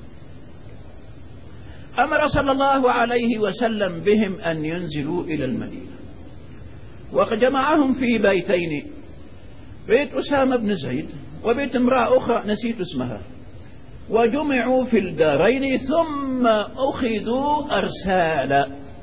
أمر صلى الله عليه وسلم بهم أن ينزلوا إلى المدينة، وجمعهم في بيتين، بيت أسامة بن زيد وبيت امرأة أخرى نسيت اسمها، وجمعوا في الدارين ثم أخذوا أرسالا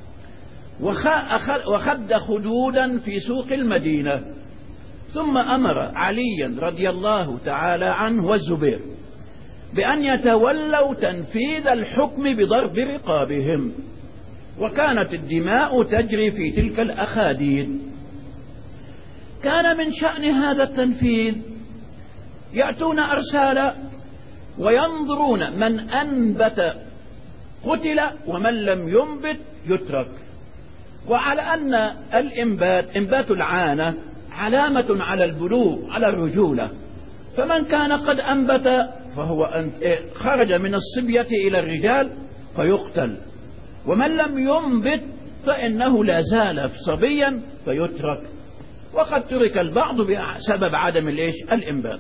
وخد خدودا في سوق المدينة. ثم أمر عليا رضي الله تعالى عنه والزبير بأن يتولوا تنفيذ الحكم بضرب رقابهم، وكانت الدماء تجري في تلك الأخاديد. كان من شأن هذا التنفيذ يأتون أرسالا وينظرون من أنبت قتل ومن لم ينبت يترك، وعلى أن إنبات العانة علامة على البلوغ على الرجولة، فمن كان قد أنبت فهو خرج من الصبية إلى الرجال فيقتل، ومن لم ينبت فإنه لا زال صبيا فيترك، وقد ترك البعض بسبب عدم الإنبات.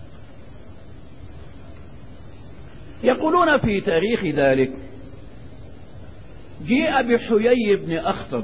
يقولون في تاريخ ذلك جيء بحيي بن أخطب.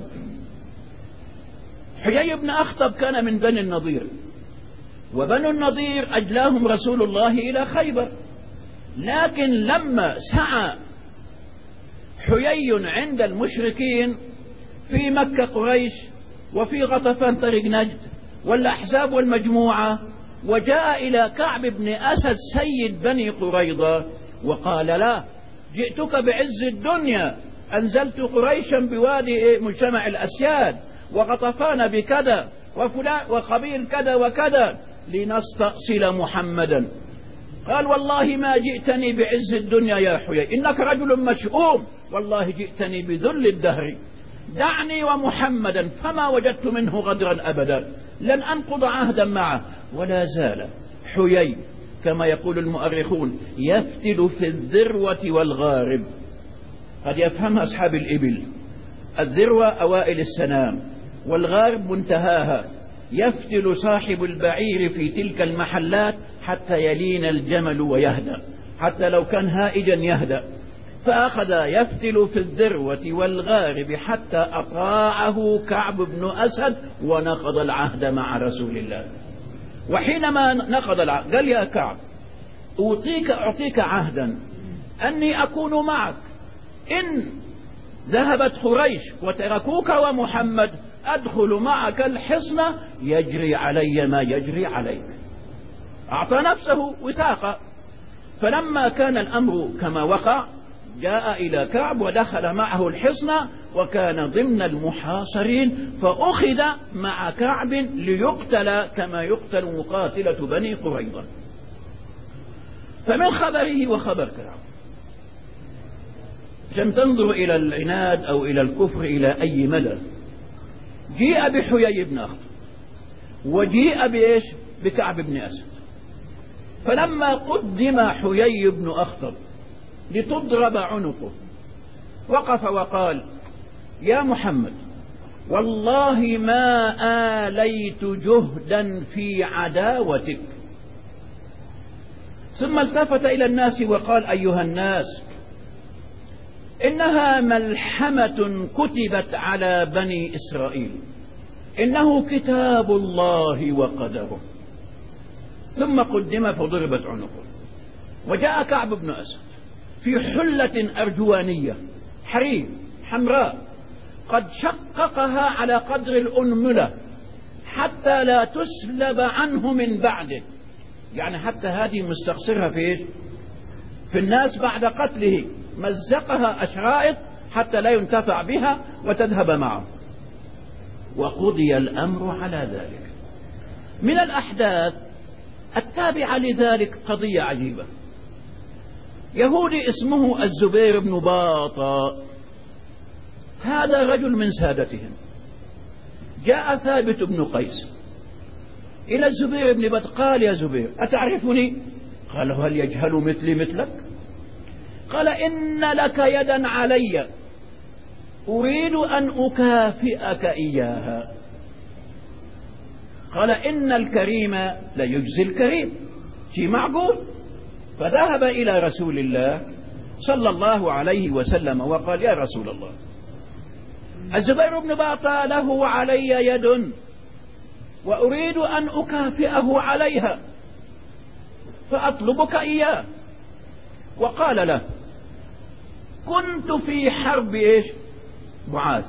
حيي بن أخطب كان من بني النضير، وبنو النضير أجلاهم رسول الله إلى خيبر، لكن لما سعى حيي عند المشركين في مكة قريش وفي غطفان طريق نجد والأحزاب والمجموعة، وجاء إلى كعب بن أسد سيد بني قريظة وقال لا، جئتك بعز الدنيا، أنزلت قريشا بوادي مجتمع الأسياد وغطفان بكذا وقبيل كذا وكذا لنستأصل محمدا. قال والله ما جئتني بعز الدنيا يا حيي، إنك رجل مشؤوم، والله جئتني بذل الدهر، دعني ومحمدا فما وجدت منه غدرا أبدا، لن أنقض عهدا معه. ولا زال حيي كما يقول المؤرخون يفتل في الذروة والغارب. قد يفهم أصحاب الإبل، الذروة أوائل السنام والغارب منتهاها. يفتل صاحب البعير في تلك المحلات حتى يلين الجمل ويهدى، حتى لو كان هائجا يهدى. فأخذ يفتل في الذروة والغارب حتى أطاعه كعب بن أسد ونقض العهد مع رسول الله. وحينما نقض العهد قال يا كعب أعطيك عهدا أني أكون معك، إن ذهبت قريش وتركوك ومحمد أدخل معك الحصن يجري علي ما يجري عليك. أعطى نفسه وثاقا. فلما كان الأمر كما وقع جاء إلى كعب ودخل معه الحصن، وكان ضمن المحاصرين، فأخذ مع كعب ليقتل كما يقتل مقاتلة بني قريظة. فمن خبره وخبر كعب عشان تنظر إلى العناد أو إلى الكفر إلى أي مدى. جيء بحيي بن أخطب وجيء بإيش بكعب بن أسد. فلما قدم حيي بن أخطب لتضرب عنقه وقف وقال يا محمد والله ما آليت جهدا في عداوتك. ثم التفت إلى الناس وقال أيها الناس إنها ملحمة كتبت على بني إسرائيل، إنه كتاب الله وقدره. ثم قدم فضربت عنقه. وجاء كعب بن أسد في حلة أرجوانية حرير حمراء قد شققها على قدر الأنملة حتى لا تسلب عنه من بعده، يعني حتى هذه مستقصرها في الناس بعد قتله، مزقها أشرائط حتى لا ينتفع بها وتذهب معه. وقضي الأمر على ذلك. من الأحداث التابعة لذلك قضية عجيبة. يهودي اسمه الزبير بن باطا، هذا رجل من سادتهم. جاء ثابت بن قيس إلى الزبير بن باطا قال يا زبير أتعرفني؟ قال هل يجهل مثلي مثلك؟ قال إن لك يدا علي أريد أن أكافئك إياها. قال إن الكريم ليجزي الكريم، شيء معقول. فذهب إلى رسول الله صلى الله عليه وسلم وقال يا رسول الله، الزبير بن باطة له علي يد وأريد أن أكافئه عليها فأطلبك إياه. وقال له كنت في حرب إيش؟ بعاث.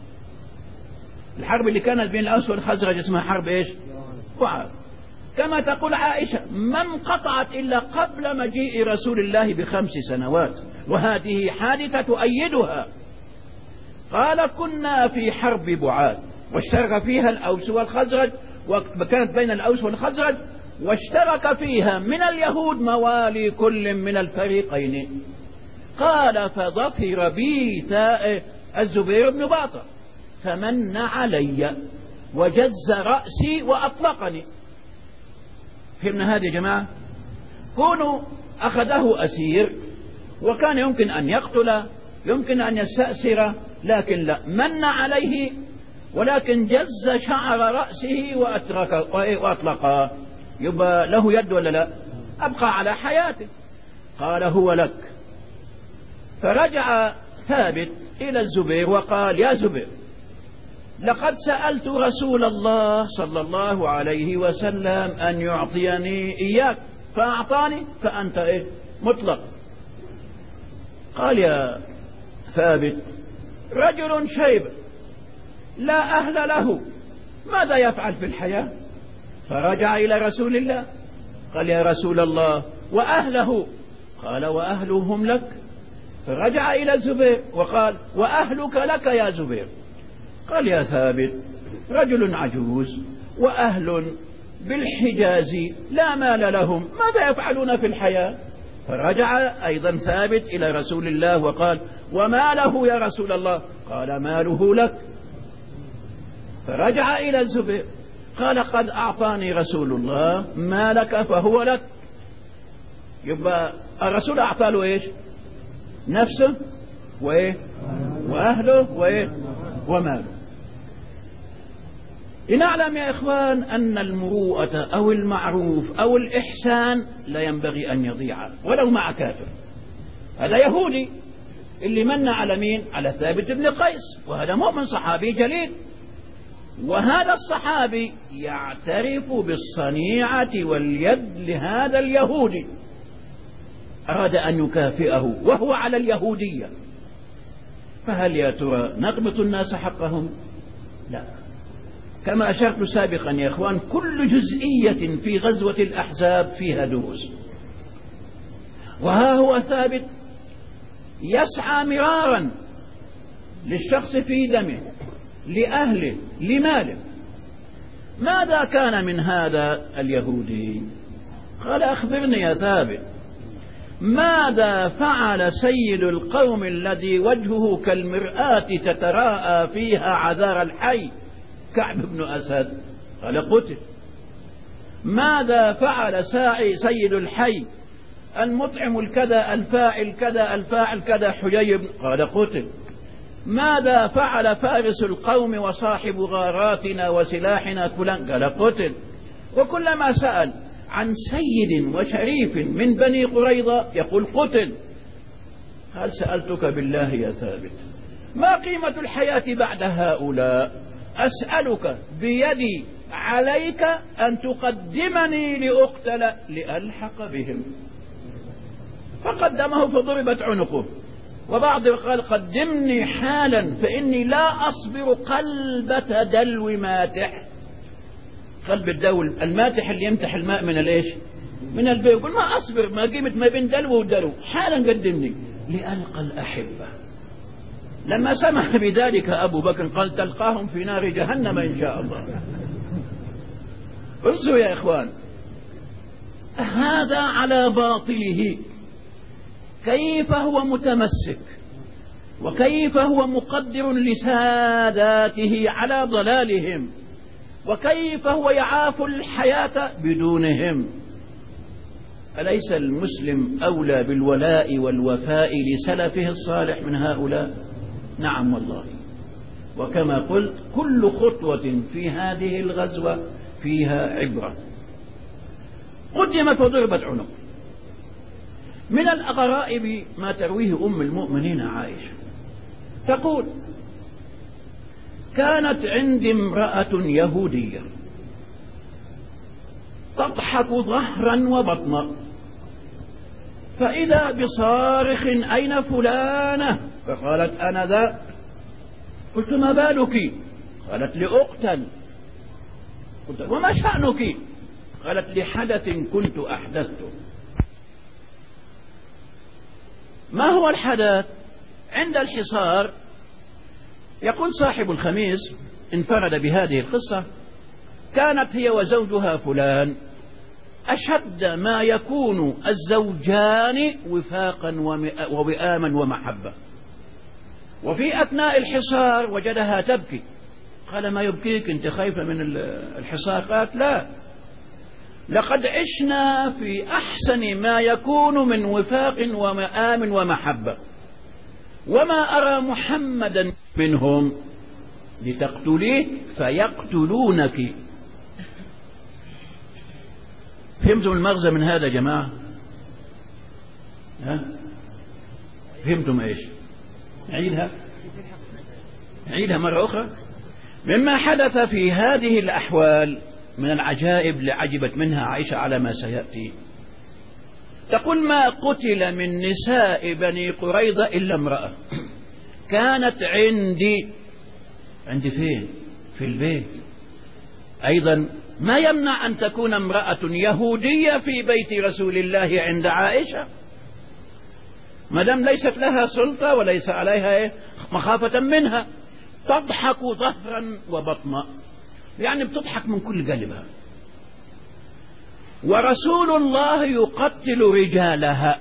الحرب اللي كانت بين الأوس والخزرج اسمها حرب إيش؟ بعاث. كما تقول عائشة ما انقطعت إلا قبل مجيء رسول الله ب5 سنوات، وهذه حادثة تؤيدها. قال كنا في حرب بعاث واشترك فيها الأوس والخزرج، وكانت بين الأوس والخزرج، واشترك فيها من اليهود موالي كل من الفريقين. قال فظفر بي الزبير بن باطة فمن علي وجز رأسي وأطلقني. فهمنا هذه يا جماعة؟ كونوا أخذه أسير وكان يمكن أن يقتل، يمكن أن يستأسر، لكن لا، من عليه ولكن جز شعر رأسه وأطلقه. يبقى له يد ولا لا؟ أبقى على حياته. قال هو لك. فرجع ثابت إلى الزبير وقال يا زبير لقد سألت رسول الله صلى الله عليه وسلم أن يعطيني إياك فأعطاني، فأنت إيه؟ مطلق. قال يا ثابت رجل شيب لا أهل له ماذا يفعل في الحياة؟ فرجع إلى رسول الله قال يا رسول الله وأهله؟ قال وأهلهم لك. فرجع إلى الزبير وقال وأهلك لك يا زبير. قال يا ثابت رجل عجوز وأهل بالحجاز لا مال لهم ماذا يفعلون في الحياة؟ فرجع أيضا ثابت إلى رسول الله وقال وما له يا رسول الله؟ قال ماله لك. فرجع إلى الزبير قال قد أعطاني رسول الله ما لك فهو لك. يبقى الرسول أعطى له إيش؟ نفسه وإيه؟ وأهله وإيه؟ وماله. لنعلم يا إخوان أن المروءة أو المعروف أو الإحسان لا ينبغي أن يضيع ولو مع كافر. هذا يهودي اللي من على مين؟ على ثابت بن قيس، وهذا مؤمن صحابي جليل، وهذا الصحابي يعترف بالصنيعة واليد لهذا اليهودي، أراد أن يكافئه وهو على اليهودية. فهل يا ترى نقبط الناس حقهم؟ لا. كما أشرت سابقا يا إخوان كل جزئية في غزوة الأحزاب فيها دروس. وها هو ثابت يسعى مرارا للشخص في دمه لأهله لماله. ماذا كان من هذا اليهودي؟ قال أخبرني يا ثابت ماذا فعل سيد القوم الذي وجهه كالمرآة تتراءى فيها عذار الحي كعب بن أسد؟ قال قتل. ماذا فعل سيد الحي المطعم الكذا الفاعل كذا الفاعل كذا حجي؟ قال قتل. ماذا فعل فارس القوم وصاحب غاراتنا وسلاحنا فلان؟ قال قتل. وكلما سأل عن سيد وشريف من بني قريظة يقول قتل. قال سألتك بالله يا ثابت ما قيمة الحياة بعد هؤلاء؟ أسألك بيدي عليك أن تقدمني لأقتل لألحق بهم. فقدمه فضربت عنقه. وبعض قال قدمني حالا فإني لا أصبر قلبة دلو ماتح. قلب الدول الماتح اللي يمتح الماء من الإيش؟ من البيت. يقول ما أصبر ما قيمة ما بين دلو ودلو، حالا قدمني لألقى الأحبة. لما سمع بذلك أبو بكر قال تلقاهم في نار جهنم إن شاء الله. انظروا يا إخوان هذا على باطله كيف هو متمسك وكيف هو مقدر لساداته على ضلالهم وكيف هو يعاف الحياة بدونهم. أليس المسلم أولى بالولاء والوفاء لسلفه الصالح من هؤلاء؟ نعم والله. وكما قلت كل خطوة في هذه الغزوة فيها عبرة. قدمت وضربت عنق. من الغرائب ما ترويه أم المؤمنين عائشة، تقول: كانت عندي امرأة يهودية تضحك ظهرا وبطنا، فإذا بصارخ: أين فلانة؟ فقالت: أنا ذا. قلت: ما بالك؟ قالت: لأقتل. قلت: وما شأنك؟ قالت: لحدث كنت أحدثته. ما هو الحدث؟ عند الحصار، يقول صاحب الخميس انفرد بهذه القصة: كانت هي وزوجها فلان أشد ما يكون الزوجان وفاقا ووئاما ومحبة، وفي أثناء الحصار وجدها تبكي. قال: ما يبكيك؟ أنت خايفة من الحصار؟ قالت: لا، لقد عشنا في أحسن ما يكون من وفاق ومآم ومحبة، وما أرى محمدا منهم لتقتليه فيقتلونك. فهمتم المغزى من هذا يا جماعة؟ فهمتم ايش؟ عيدها مرة أخرى. مما حدث في هذه الأحوال من العجائب لعجبت منها عائشة على ما سيأتي. تقول: ما قتل من نساء بني قريظة إلا امرأة كانت عندي فين؟ في البيت. أيضا ما يمنع أن تكون امرأة يهودية في بيت رسول الله عند عائشة، ما دام ليست لها سلطة وليس عليها مخافة منها. تضحك ظهرا وبطنا، يعني بتضحك من كل قلبها. ورسول الله يقتل رجالها،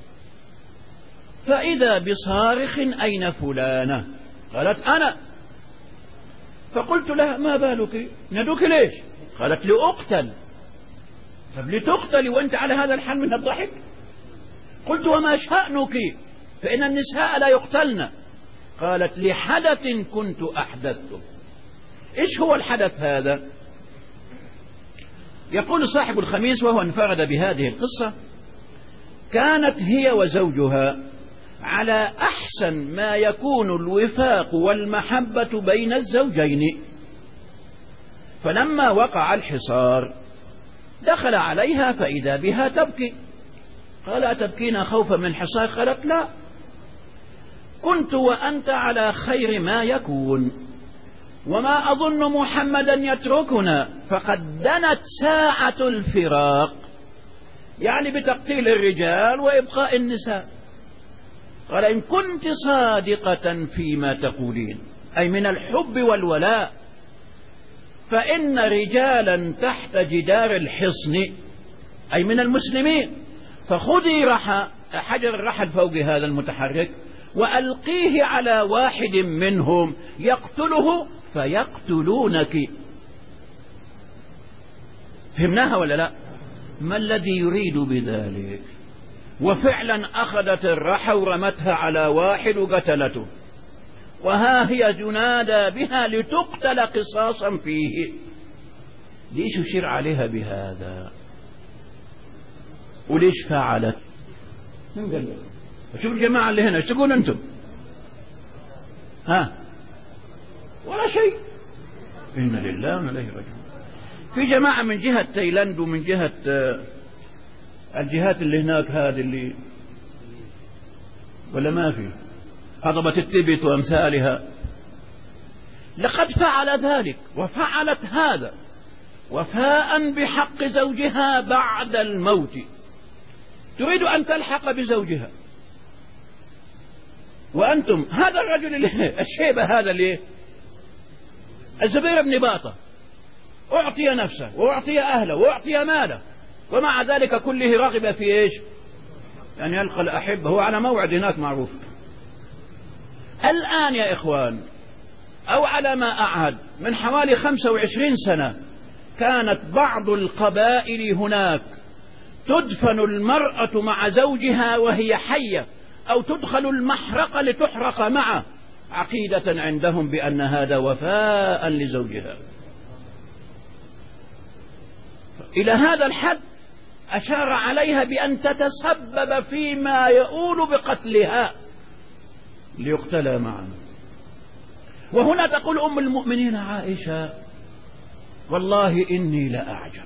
فإذا بصارخ: أين فلانة؟ قالت: أنا. فقلت لها: ما بالك؟ ندوك ليش؟ قالت: لأقتل. طب لتقتل وأنت على هذا الحال من الضحك؟ قلت: وما شأنك؟ فإن النساء لا يقتلن. قالت: لحدث كنت أحدثته. إيش هو الحدث هذا؟ يقول صاحب الخميس وهو انفرد بهذه القصة: كانت هي وزوجها على أحسن ما يكون الوفاق والمحبة بين الزوجين، فلما وقع الحصار دخل عليها فإذا بها تبكي. قال: أتبكين خوفا من حصار؟ قالت: لا، كنت وأنت على خير ما يكون، وما أظن محمدا يتركنا، فقد دنت ساعة الفراق، يعني بتقتيل الرجال وإبقاء النساء. قال: إن كنت صادقة فيما تقولين، أي من الحب والولاء، فإن رجالا تحت جدار الحصن، أي من المسلمين، فخذي حجر الرحل فوق هذا المتحرك وألقيه على واحد منهم يقتله فيقتلونك. فهمناها ولا لا؟ ما الذي يريد بذلك؟ وفعلا أخذت الرحى ورمتها على واحد وقتلته، وها هي جنادى بها لتقتل قصاصا فيه. ليش يشير عليها بهذا؟ وليش فعلت؟ شوف الجماعة اللي هنا ايش تقول انتم؟ ولا شيء. إن لله وإنا إليه راجعون. في جماعة من جهة تايلاند ومن جهة الجهات اللي هناك، هذه اللي ولا ما في هضبة التبت وأمثالها، لقد فعل ذلك وفعلت هذا وفاء بحق زوجها بعد الموت، تريد أن تلحق بزوجها. وأنتم هذا الرجل الشيبة هذا اللي الزبير بن باطة أعطي نفسه وأعطي أهله وأعطي ماله، ومع ذلك كله رغب في إيش؟ أن يلقى الأحبة. هو على موعد هناك معروف. الآن يا إخوان، أو على ما أعهد من حوالي 25 سنة، كانت بعض القبائل هناك تدفن المرأة مع زوجها وهي حية، أو تدخل المحرقة لتحرق معه، عقيدة عندهم بأن هذا وفاء لزوجها. إلى هذا الحد أشار عليها بأن تتسبب فيما يؤول بقتلها ليقتلى معا. وهنا تقول أم المؤمنين عائشة: والله إني لأعجب،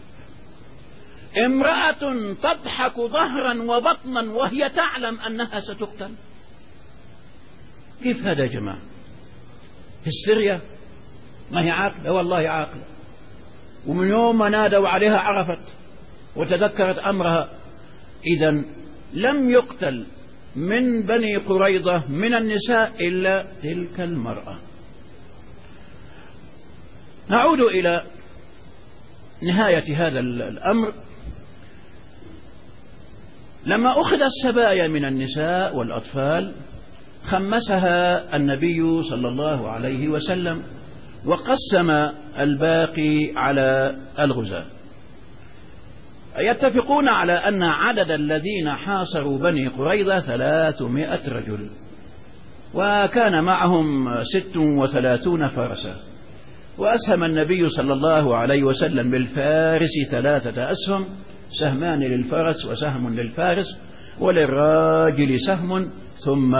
امرأة تضحك ظهرا وبطنا وهي تعلم أنها ستقتل. كيف هذا يا جماعة؟ هستيريا؟ ما هي عاقلة؟ والله عاقلة، ومن يوم ما نادوا عليها عرفت وتذكرت أمرها. إذن لم يقتل من بني قريظة من النساء إلا تلك المرأة. نعود إلى نهاية هذا الأمر. لما أخذ السبايا من النساء والأطفال خمسها النبي صلى الله عليه وسلم وقسم الباقي على الغزاة. يتفقون على أن عدد الذين حاصروا بني قريظة 300 رجل، وكان معهم 36 فرسا. وأسهم النبي صلى الله عليه وسلم بالفارس 3 أسهم، سهمان للفرس وسهم للفارس، وللراجل سهم. ثم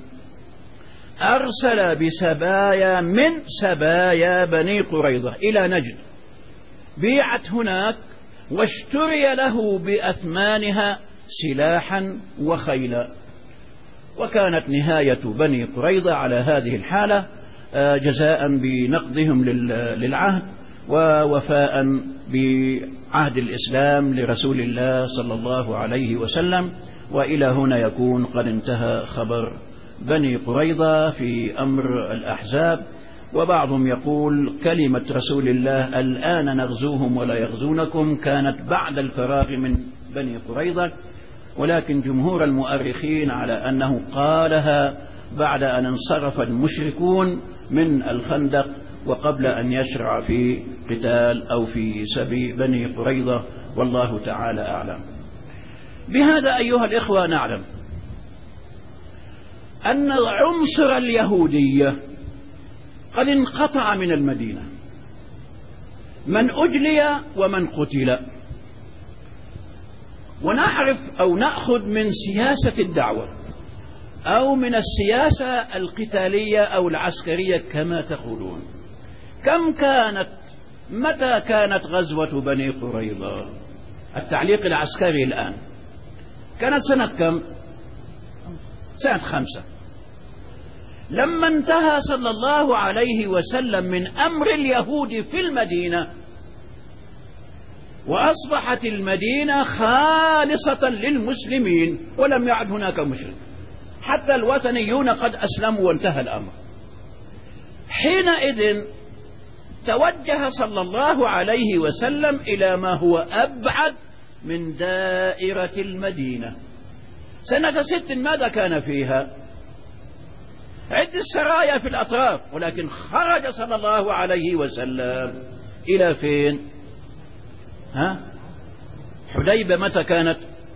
أرسل بسبايا من سبايا بني قريظة إلى نجد، بيعت هناك واشتري له بأثمانها سلاحا وخيلا. وكانت نهاية بني قريظة على هذه الحالة جزاء بنقضهم للعهد ووفاء بعهد الإسلام لرسول الله صلى الله عليه وسلم. وإلى هنا يكون قد انتهى خبر بني قريظة في أمر الأحزاب. وبعضهم يقول كلمة رسول الله الآن نغزوهم ولا يغزونكم كانت بعد الفراغ من بني قريظة، ولكن جمهور المؤرخين على أنه قالها بعد أن انصرف المشركون من الخندق وقبل أن يشرع في قتال أو في سبي بني قريظة، والله تعالى أعلم. بهذا أيها الإخوة نعلم أن عنصر اليهودية قد انقطع من المدينة، من أجلي ومن قتل. ونعرف أو نأخذ من سياسة الدعوة أو من السياسة القتالية أو العسكرية كما تقولون. كم كانت، متى كانت غزوة بني قريظة؟ التعليق العسكري الآن كانت سنة كم؟ سنة 5. لما انتهى صلى الله عليه وسلم من أمر اليهود في المدينة وأصبحت المدينة خالصة للمسلمين ولم يعد هناك مشرك، حتى الوثنيون قد أسلموا وانتهى الأمر. حينئذ توجه صلى الله عليه وسلم إلى ما هو أبعد من دائرة المدينة. سنة 6 ماذا كان فيها؟ عد السرايا في الأطراف، ولكن خرج صلى الله عليه وسلم إلى فين؟ حديبة متى كانت؟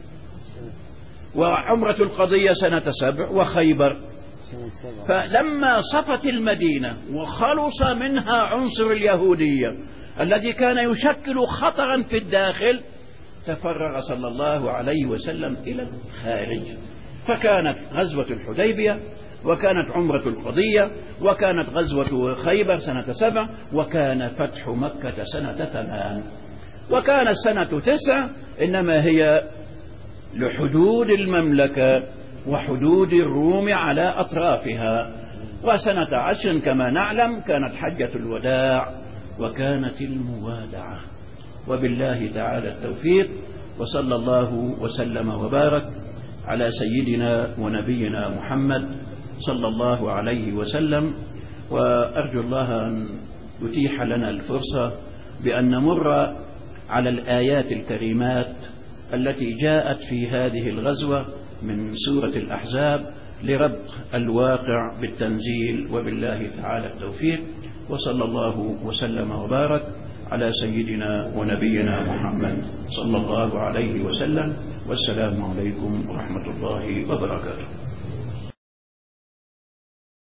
وعمرة القضية سنة 7، وخيبر. فلما صفت المدينة وخلص منها عنصر اليهودية الذي كان يشكل خطرا في الداخل، تفرغ صلى الله عليه وسلم إلى الخارج. فكانت غزوة الحديبية، وكانت عمرة القضية، وكانت غزوة خيبر سنة 7، وكان فتح مكة سنة 8. وكانت سنة 9 إنما هي لحدود المملكة وحدود الروم على أطرافها. وسنة 10 كما نعلم كانت حجة الوداع وكانت الموادعة. وبالله تعالى التوفيق، وصلى الله وسلم وبارك على سيدنا ونبينا محمد صلى الله عليه وسلم. وأرجو الله أن يتيح لنا الفرصة بأن نمر على الآيات الكريمات التي جاءت في هذه الغزوة من سورة الأحزاب لربط الواقع بالتنزيل. وبالله تعالى التوفيق، وصلى الله وسلم وبارك على سيدنا ونبينا محمد صلى الله عليه وسلم. والسلام عليكم ورحمة الله وبركاته.